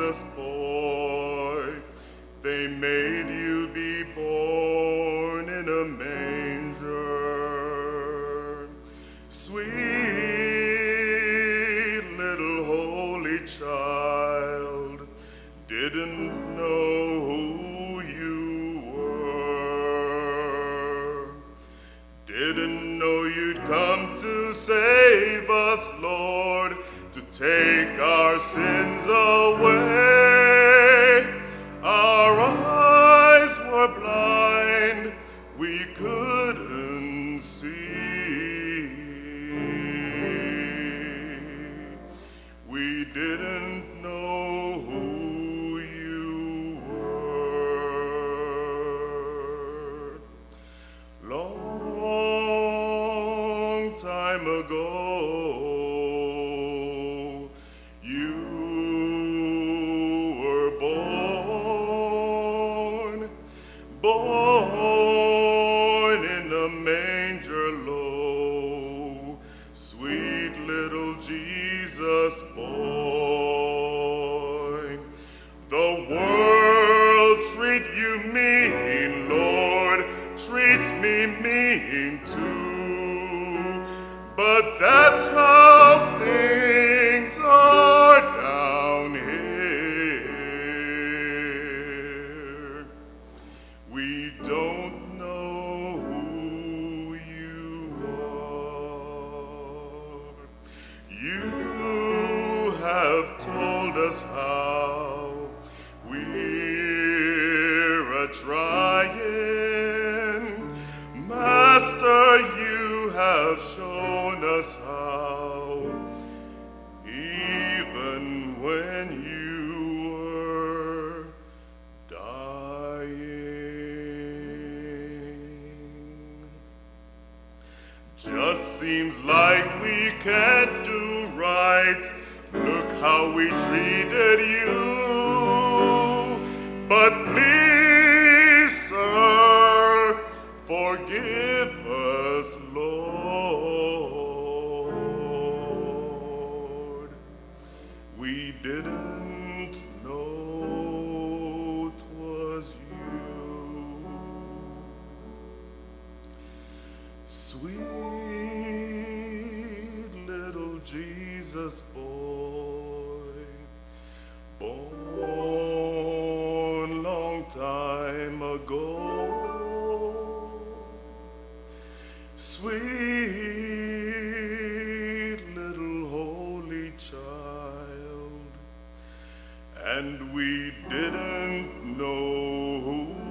Jesus boy. They made you be born in a manger. Sweet little holy child, didn't know who you were. Didn't know you'd come to save us, Lord, to take our sins away. Our eyes were blind, we couldn't see. We didn't know who you were. Long time ago, you were born in a manger low, sweet little Jesus boy. The world treat you mean, Lord, treats me mean too, but that's how things are down here. We don't know who you are. You have told us how we're a-trying. Master, you have shown us how, even when you were dying. Just seems like we can't do right. Look how we treated you. But please, sir, forgive us, Lord. We didn't know 'twas you. Sweet little Jesus boy, born long time ago. Sweet little holy child, and we didn't know who